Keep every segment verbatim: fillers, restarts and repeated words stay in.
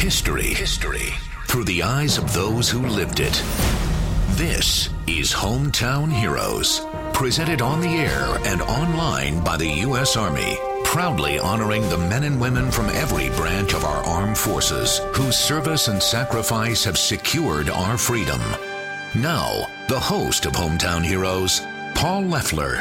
History. History. Through the eyes of those who lived it. This is Hometown Heroes. Presented on the air and online by the U S Army. Proudly honoring the men and women from every branch of our armed forces whose service and sacrifice have secured our freedom. Now, the host of Hometown Heroes, Paul Leffler.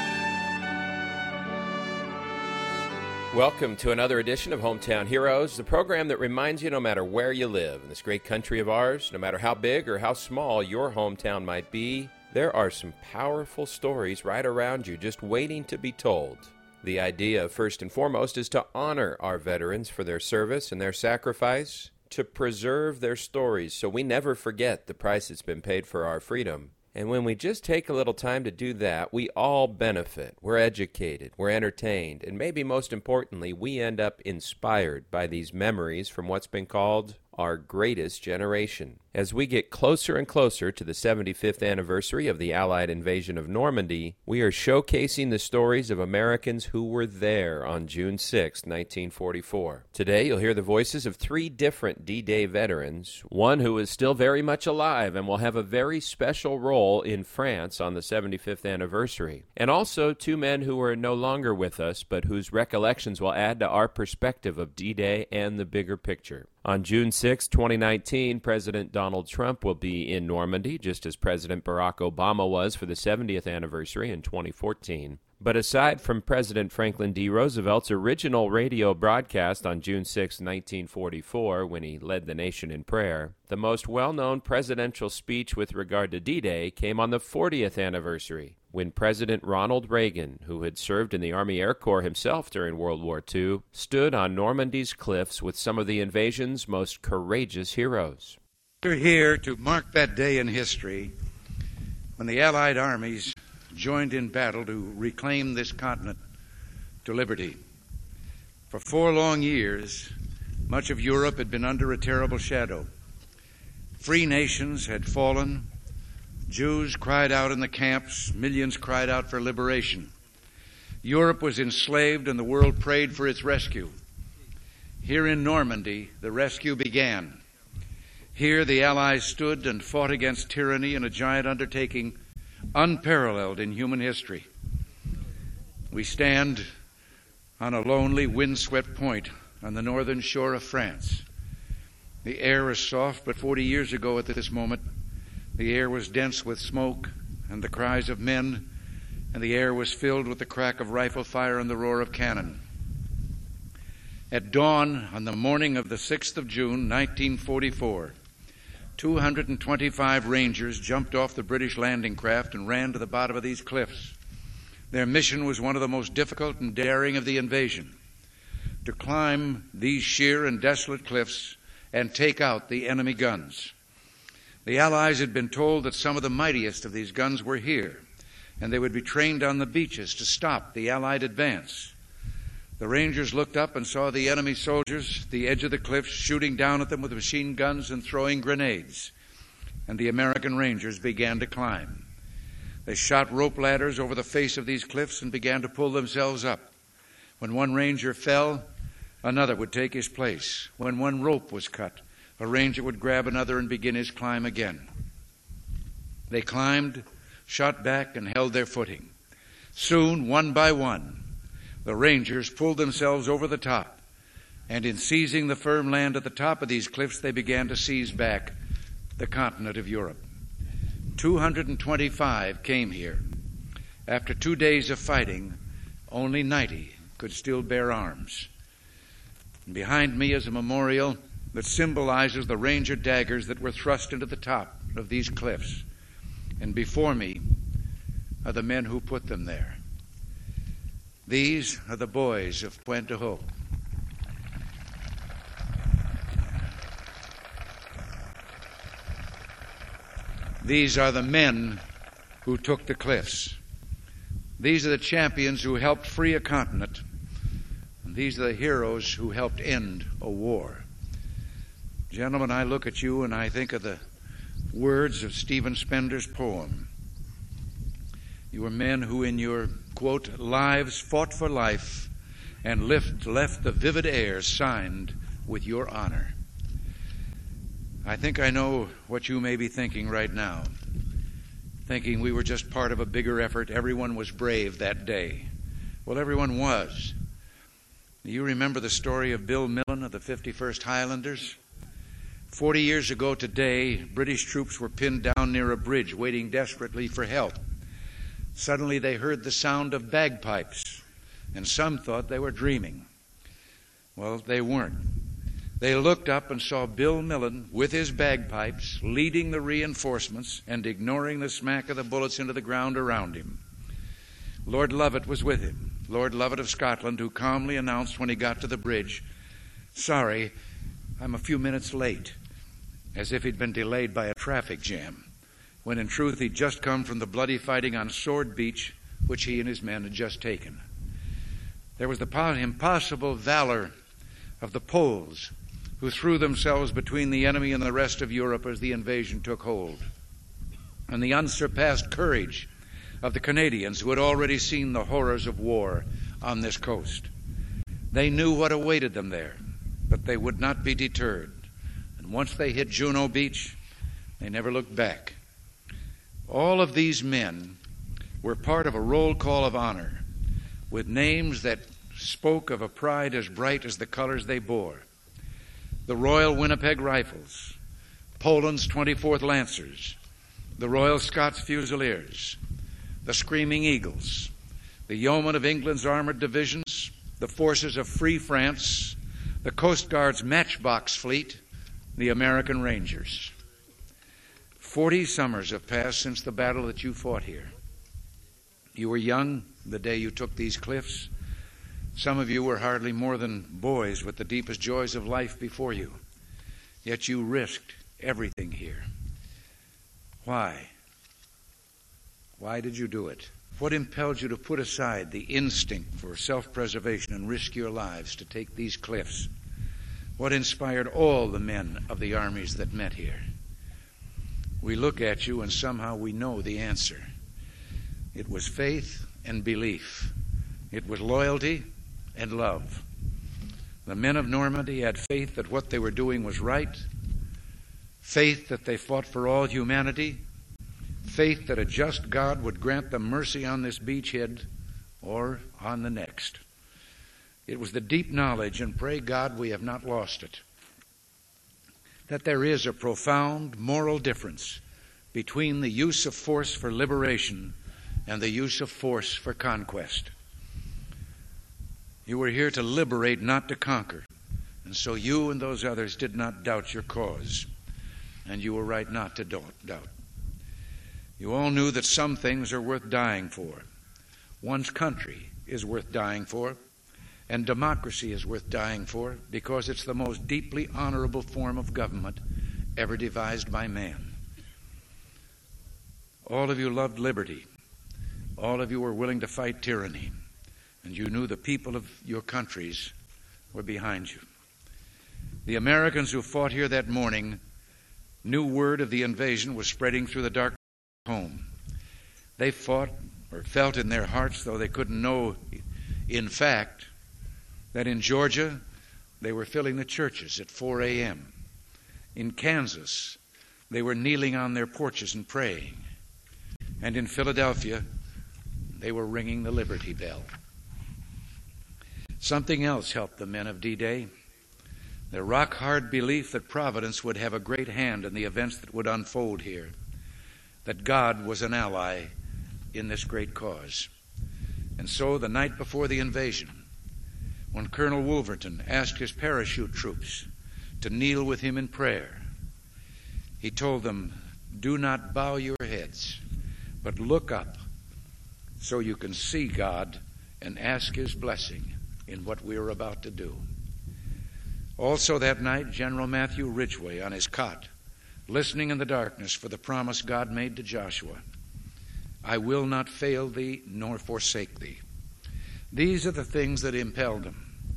Welcome to another edition of Hometown Heroes, the program that reminds you no matter where you live in this great country of ours, no matter how big or how small your hometown might be, there are some powerful stories right around you just waiting to be told. The idea, first and foremost, is to honor our veterans for their service and their sacrifice, to preserve their stories so we never forget the price that's been paid for our freedom. And when we just take a little time to do that, we all benefit. We're educated, we're entertained, and maybe most importantly, we end up inspired by these memories from what's been called our greatest generation. As we get closer and closer to the seventy-fifth anniversary of the Allied invasion of Normandy, we are showcasing the stories of Americans who were there on June sixth, nineteen forty-four. Today, you'll hear the voices of three different D-Day veterans, one who is still very much alive and will have a very special role in France on the seventy-fifth anniversary, and also two men who are no longer with us, but whose recollections will add to our perspective of D-Day and the bigger picture. On June sixth, twenty nineteen, President Donald Trump will be in Normandy, just as President Barack Obama was for the seventieth anniversary in twenty fourteen. But aside from President Franklin D. Roosevelt's original radio broadcast on June sixth, nineteen forty-four, when he led the nation in prayer, the most well-known presidential speech with regard to D-Day came on the fortieth anniversary, when President Ronald Reagan, who had served in the Army Air Corps himself during World War Two, stood on Normandy's cliffs with some of the invasion's most courageous heroes. We're here to mark that day in history when the Allied armies joined in battle to reclaim this continent to liberty. For four long years, much of Europe had been under a terrible shadow. Free nations had fallen. Jews cried out in the camps. Millions cried out for liberation. Europe was enslaved and the world prayed for its rescue. Here in Normandy, the rescue began. Here the Allies stood and fought against tyranny in a giant undertaking unparalleled in human history. We stand on a lonely, windswept point on the northern shore of France. The air is soft, but forty years ago at this moment, the air was dense with smoke and the cries of men, and the air was filled with the crack of rifle fire and the roar of cannon. At dawn on the morning of the sixth of June, nineteen forty-four, two hundred twenty-five Rangers jumped off the British landing craft and ran to the bottom of these cliffs. Their mission was one of the most difficult and daring of the invasion, to climb these sheer and desolate cliffs and take out the enemy guns. The Allies had been told that some of the mightiest of these guns were here, and they would be trained on the beaches to stop the Allied advance. The Rangers looked up and saw the enemy soldiers at the edge of the cliffs shooting down at them with machine guns and throwing grenades, and the American Rangers began to climb. They shot rope ladders over the face of these cliffs and began to pull themselves up. When one Ranger fell, another would take his place. When one rope was cut, a Ranger would grab another and begin his climb again. They climbed, shot back, and held their footing. Soon, one by one, the Rangers pulled themselves over the top, and in seizing the firm land at the top of these cliffs, they began to seize back the continent of Europe. two hundred twenty-five came here. After two days of fighting, only ninety could still bear arms. And behind me is a memorial that symbolizes the Ranger daggers that were thrust into the top of these cliffs. And before me are the men who put them there. These are the boys of Pointe du Hoc. These are the men who took the cliffs. These are the champions who helped free a continent. And these are the heroes who helped end a war. Gentlemen, I look at you and I think of the words of Stephen Spender's poem. You were men who in your, quote, lives fought for life and left, left the vivid air signed with your honor. I think I know what you may be thinking right now. Thinking we were just part of a bigger effort. Everyone was brave that day. Well, everyone was. Do you remember the story of Bill Millen of the fifty-first Highlanders? Forty years ago today, British troops were pinned down near a bridge, waiting desperately for help. Suddenly they heard the sound of bagpipes, and some thought they were dreaming. Well, they weren't. They looked up and saw Bill Millen with his bagpipes leading the reinforcements and ignoring the smack of the bullets into the ground around him. Lord Lovat was with him, Lord Lovat of Scotland, who calmly announced when he got to the bridge, "Sorry, I'm a few minutes late," as if he'd been delayed by a traffic jam, when in truth he'd just come from the bloody fighting on Sword Beach, which he and his men had just taken. There was the impossible valor of the Poles, who threw themselves between the enemy and the rest of Europe as the invasion took hold, and the unsurpassed courage of the Canadians, who had already seen the horrors of war on this coast. They knew what awaited them there, but they would not be deterred. And once they hit Juno Beach, they never looked back. All of these men were part of a roll call of honor, with names that spoke of a pride as bright as the colors they bore. The Royal Winnipeg Rifles, Poland's twenty-fourth Lancers, the Royal Scots Fusiliers, the Screaming Eagles, the Yeomen of England's armored divisions, the forces of Free France, the Coast Guard's Matchbox Fleet, the American Rangers. Forty summers have passed since the battle that you fought here. You were young the day you took these cliffs. Some of you were hardly more than boys with the deepest joys of life before you. Yet you risked everything here. Why? Why did you do it? What impelled you to put aside the instinct for self-preservation and risk your lives to take these cliffs? What inspired all the men of the armies that met here? We look at you and somehow we know the answer. It was faith and belief. It was loyalty and love. The men of Normandy had faith that what they were doing was right, faith that they fought for all humanity, faith that a just God would grant them mercy on this beachhead or on the next. It was the deep knowledge, and pray God we have not lost it, that there is a profound moral difference between the use of force for liberation and the use of force for conquest. You were here to liberate, not to conquer. And so you and those others did not doubt your cause. And you were right not to doubt. You all knew that some things are worth dying for. One's country is worth dying for, and democracy is worth dying for, because it's the most deeply honorable form of government ever devised by man. All of you loved liberty. All of you were willing to fight tyranny. And you knew the people of your countries were behind you. The Americans who fought here that morning knew word of the invasion was spreading through the dark home. They fought or felt in their hearts, though they couldn't know in fact, that in Georgia they were filling the churches at four a.m. In Kansas they were kneeling on their porches and praying. And in Philadelphia they were ringing the Liberty Bell. Something else helped the men of D-Day. Their rock-hard belief that Providence would have a great hand in the events that would unfold here, that God was an ally in this great cause. And so the night before the invasion, when Colonel Wolverton asked his parachute troops to kneel with him in prayer, he told them, "Do not bow your heads, but look up so you can see God and ask His blessing in what we are about to do." Also that night, General Matthew Ridgway on his cot, listening in the darkness for the promise God made to Joshua, "I will not fail thee nor forsake thee." These are the things that impelled him.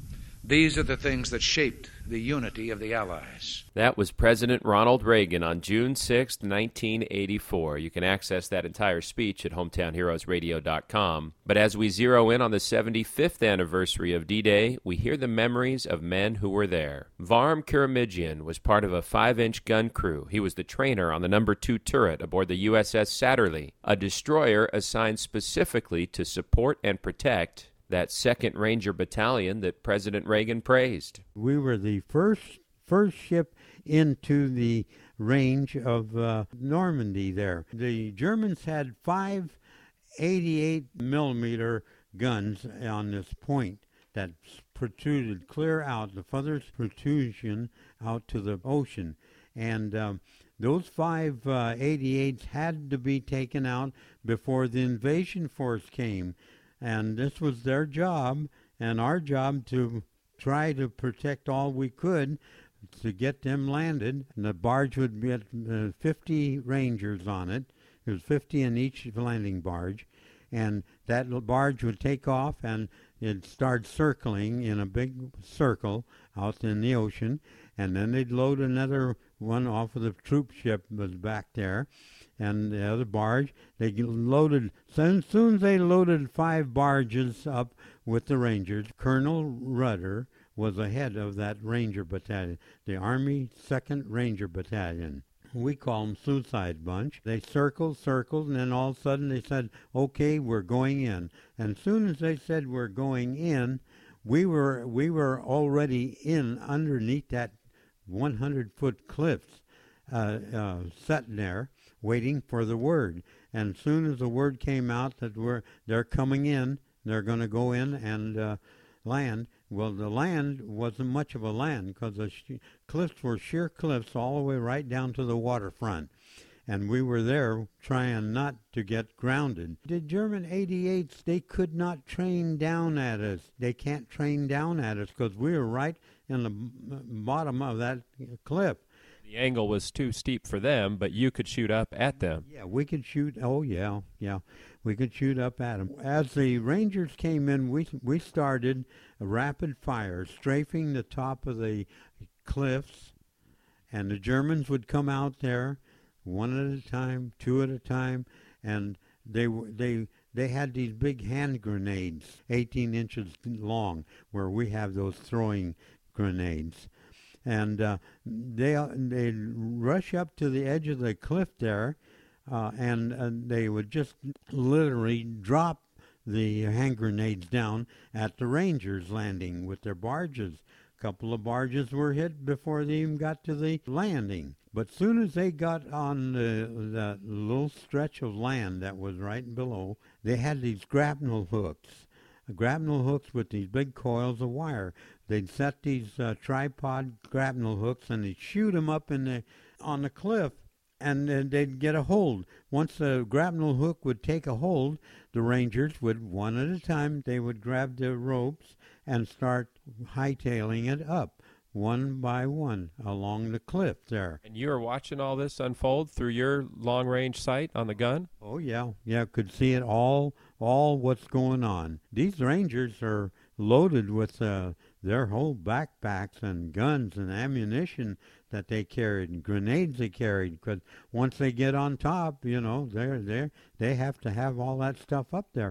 These are the things that shaped the unity of the Allies. That was President Ronald Reagan on June sixth, nineteen eighty-four. You can access that entire speech at hometown heroes radio dot com. But as we zero in on the seventy-fifth anniversary of D-Day, we hear the memories of men who were there. Varm Kiramidjian was part of a five-inch gun crew. He was the trainer on the number two turret aboard the U S S Satterley, a destroyer assigned specifically to support and protect that second Ranger Battalion that President Reagan praised. We were the first first ship into the range of uh, Normandy there. The Germans had five eighty-eight millimeter guns on this point that protruded clear out, the furthest protrusion out to the ocean. And um, those five uh, eighty-eights had to be taken out before the invasion force came. And this was their job, and our job to try to protect all we could to get them landed. And the barge would get uh, fifty Rangers on it. There was fifty in each landing barge. And that barge would take off, and it'd start circling in a big circle out in the ocean. And then they'd load another one off of the troop ship that was back there. And the other barge, they loaded, as soon as they loaded five barges up with the Rangers, Colonel Rudder was the head of that Ranger Battalion, the Army second Ranger Battalion. We call them Suicide Bunch. They circled, circled, and then all of a sudden they said, okay, we're going in. And as soon as they said we're going in, we were we were already in underneath that one hundred foot cliffs uh, uh, sitting there, waiting for the word. And as soon as the word came out that we're they're coming in, they're going to go in and uh, land. Well, the land wasn't much of a land because the sh- cliffs were sheer cliffs all the way right down to the waterfront. And we were there trying not to get grounded. The German eighty-eights, they could not train down at us. They can't train down at us because we were right in the b- bottom of that cliff. The angle was too steep for them, but you could shoot up at them. Yeah, we could shoot. Oh, yeah, yeah. We could shoot up at them. As the Rangers came in, we we started a rapid fire, strafing the top of the cliffs, and the Germans would come out there one at a time, two at a time, and they they they had these big hand grenades, eighteen inches long, where we have those throwing grenades. And uh, they they'd rush up to the edge of the cliff there, uh, and uh, they would just literally drop the hand grenades down at the Rangers landing with their barges. A couple of barges were hit before they even got to the landing. But soon as they got on the, the little stretch of land that was right below, they had these grapnel hooks. Grapnel hooks with these big coils of wire. They'd set these uh, tripod grapnel hooks and they'd shoot them up in the on the cliff, and uh, they'd get a hold. Once the grapnel hook would take a hold, the Rangers would, one at a time, they would grab the ropes and start hightailing it up, one by one, along the cliff there. And you were watching all this unfold through your long-range sight on the gun? Oh, yeah. Yeah, could see it all, all what's going on. These Rangers are loaded with uh, their whole backpacks and guns and ammunition that they carried and grenades they carried, because once they get on top, you know, they're, they're, they have to have all that stuff up there.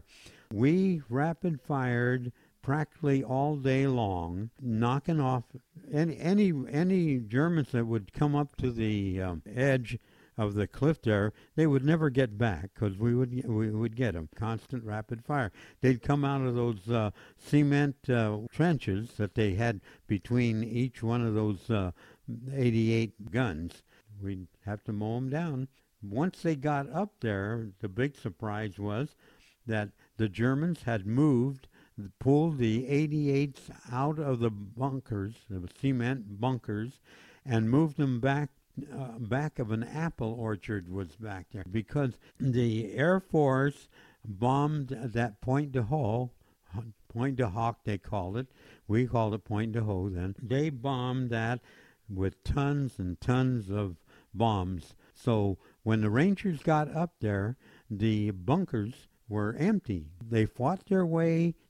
We rapid-fired practically all day long, knocking off any any any Germans that would come up to the um, edge of the cliff there. They would never get back because we would we would get them. Constant rapid fire. They'd come out of those uh, cement uh, trenches that they had between each one of those uh, eighty-eight guns. We'd have to mow them down. Once they got up there, the big surprise was that the Germans had moved, pulled the eighty-eights out of the bunkers, the cement bunkers, and moved them back uh, back of an apple orchard was back there, because the Air Force bombed that Pointe du Hoc, Pointe du Hoc they called it. We called it Pointe du Hoc then. They bombed that with tons and tons of bombs. So when the Rangers got up there, the bunkers were empty. They fought their way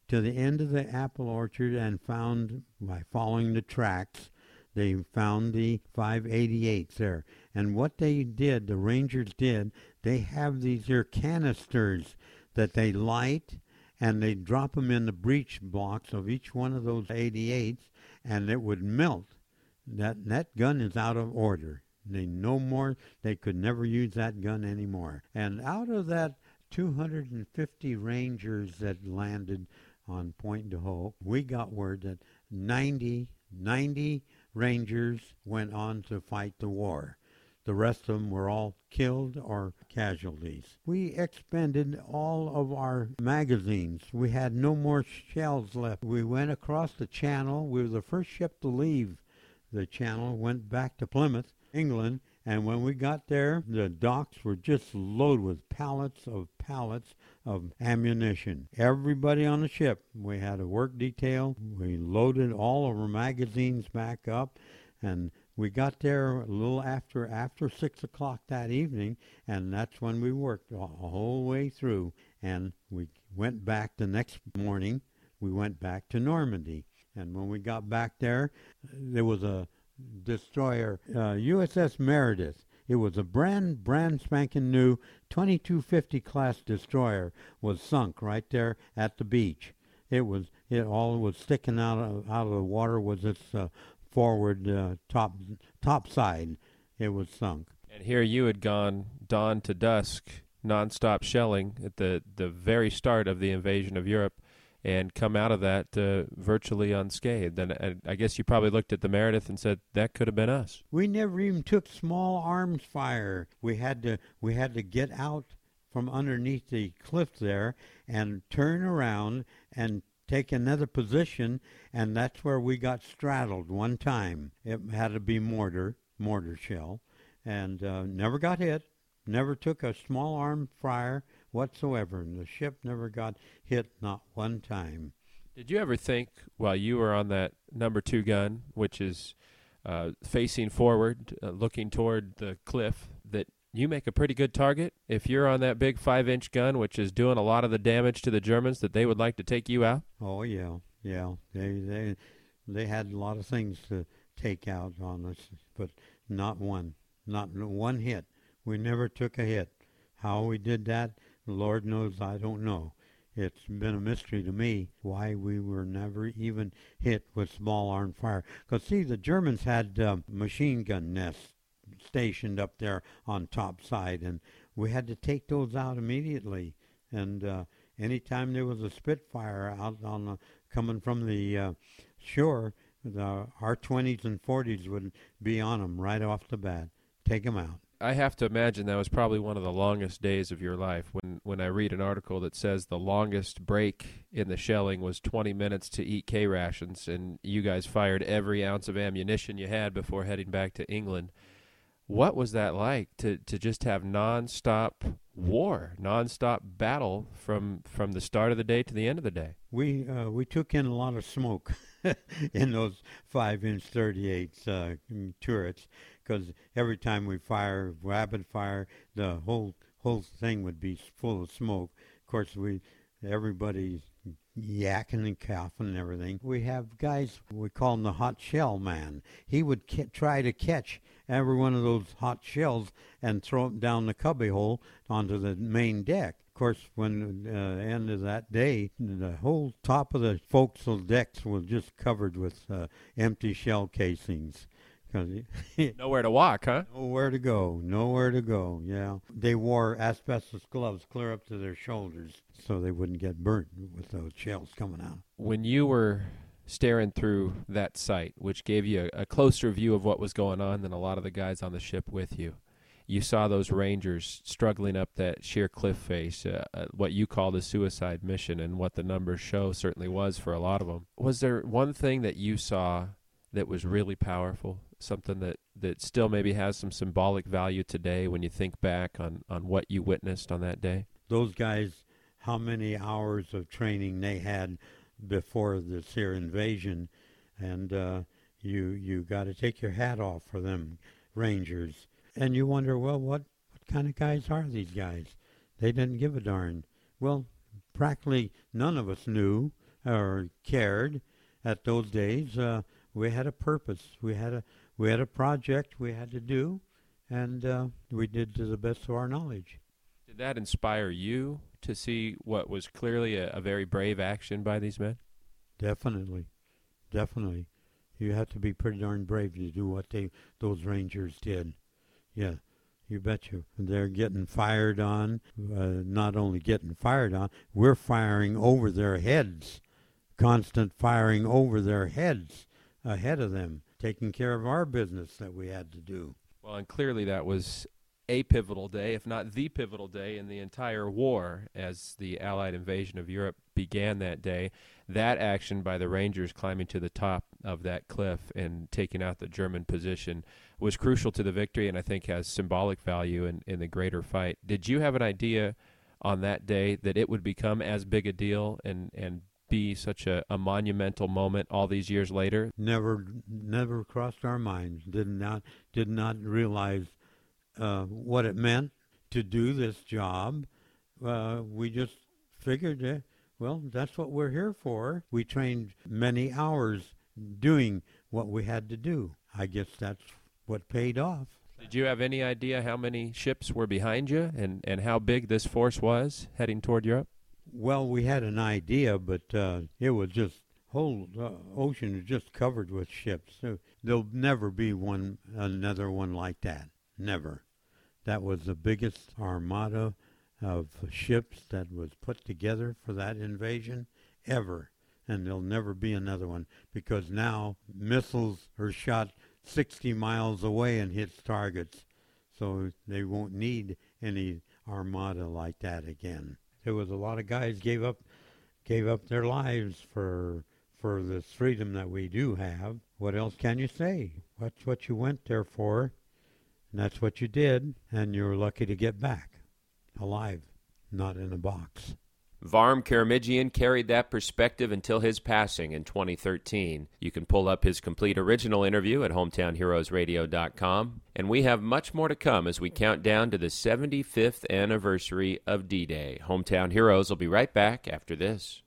to the end of the apple orchard and found, by following the tracks, they found the five eighty-eights there. And what they did, the Rangers did, they have these here canisters that they light, and they drop them in the breech blocks of each one of those eighty-eights, and it would melt. That that gun is out of order. They no more. They could never use that gun anymore. And out of that two hundred fifty Rangers that landed on Point de Hoc, we got word that ninety, ninety Rangers went on to fight the war. The rest of them were all killed or casualties. We expended all of our magazines. We had no more shells left. We went across the channel. We were the first ship to leave the channel, went back to Plymouth, England, and when we got there, the docks were just loaded with pallets of pallets of ammunition. Everybody on the ship, we had a work detail. We loaded all of our magazines back up, and we got there a little after after six o'clock that evening, and that's when we worked the whole way through. And we went back the next morning. We went back to Normandy, and when we got back there, there was a destroyer, uh, U S S Meredith. It was a brand brand spanking new twenty-two fifty class destroyer was sunk right there at the beach. It was it all was sticking out of out of the water was its uh, forward uh, top top side. It was sunk. And here you had gone dawn to dusk, nonstop shelling at the, the very start of the invasion of Europe, and come out of that uh, virtually unscathed. And, and I guess you probably looked at the Meredith and said, that could have been us. We never even took small arms fire. We had to we had to get out from underneath the cliff there and turn around and take another position, and that's where we got straddled one time. It had to be mortar, mortar shell, and uh, never got hit, never took a small arm fire whatsoever, and the ship never got hit, not one time. Did you ever think, while you were on that number two gun, which is uh, facing forward, uh, looking toward the cliff, that you make a pretty good target? If you're on that big five-inch gun, which is doing a lot of the damage to the Germans, that they would like to take you out? Oh, yeah, yeah. They they they had a lot of things to take out on us, but not one, not one hit. We never took a hit. How we did that, Lord knows, I don't know. It's been a mystery to me why we were never even hit with small arm fire. Because, see, the Germans had uh, machine gun nests stationed up there on top side, and we had to take those out immediately. And uh, anytime there was a Spitfire out on the, coming from the uh, shore, the R twenties and forties would be on them right off the bat. Take them out. I have to imagine that was probably one of the longest days of your life. When when I read an article that says the longest break in the shelling was twenty minutes to eat K rations, and you guys fired every ounce of ammunition you had before heading back to England. What was that like to, to just have nonstop war, nonstop battle from from the start of the day to the end of the day? We uh, we took in a lot of smoke in those five-inch thirty-eights uh, turrets, because every time we fire rapid fire, the whole whole thing would be full of smoke. Of course, we everybody's yakking and coughing and everything. We have guys, we call him the hot shell man. He would ca- try to catch every one of those hot shells and throw it down the cubby hole onto the main deck. Of course, when the uh, end of that day, the whole top of the forecastle decks was just covered with uh, empty shell casings. Nowhere to walk, huh? Nowhere to go. Nowhere to go, yeah. They wore asbestos gloves clear up to their shoulders so they wouldn't get burnt with those shells coming out. When you were staring through that sight, which gave you a, a closer view of what was going on than a lot of the guys on the ship with you, you saw those Rangers struggling up that sheer cliff face, uh, uh, what you call the suicide mission, and what the numbers show certainly was for a lot of them. Was there one thing that you saw that was really powerful, something that, that still maybe has some symbolic value today when you think back on, on what you witnessed on that day? Those guys, how many hours of training they had before this here invasion, and uh, you you got to take your hat off for them Rangers. And you wonder, well, what, what kind of guys are these guys? They didn't give a darn. Well, practically none of us knew. or cared at those days. Uh, we had a purpose. We had a we had a project we had to do, and uh, we did to the best of our knowledge. Did that inspire you to see what was clearly a, a very brave action by these men? Definitely, definitely. You have to be pretty darn brave to do what they those Rangers did. Yeah, you betcha. They're getting fired on. Uh, not only getting fired on, we're firing over their heads. Constant firing over their heads ahead of them, taking care of our business that we had to do. Well, and clearly that was a pivotal day, if not the pivotal day in the entire war, as the Allied invasion of Europe began that day. That action by the Rangers climbing to the top of that cliff and taking out the German position was crucial to the victory, and I think has symbolic value in, in the greater fight. Did you have an idea on that day that it would become as big a deal and, and be such a, a monumental moment all these years later? Never, never crossed our minds. Did not, did not realize uh, what it meant to do this job. Uh, we just figured, uh, well, that's what we're here for. We trained many hours doing what we had to do. I guess that's what paid off. Did you have any idea how many ships were behind you and, and how big this force was heading toward Europe? Well, we had an idea, but uh, it was just, whole uh, ocean is just covered with ships. So there'll never be one, another one like that. Never. That was the biggest armada of ships that was put together for that invasion ever. And there'll never be another one, because now missiles are shot sixty miles away and hits targets. So they won't need any armada like that again. There was a lot of guys gave up gave up their lives for for this freedom that we do have. What else can you say? That's what you went there for, and that's what you did, and you're lucky to get back alive, not in a box. Varm Karamidjian carried that perspective until his passing in twenty thirteen. You can pull up his complete original interview at hometown heroes radio dot com. And we have much more to come as we count down to the seventy-fifth anniversary of D-Day. Hometown Heroes will be right back after this.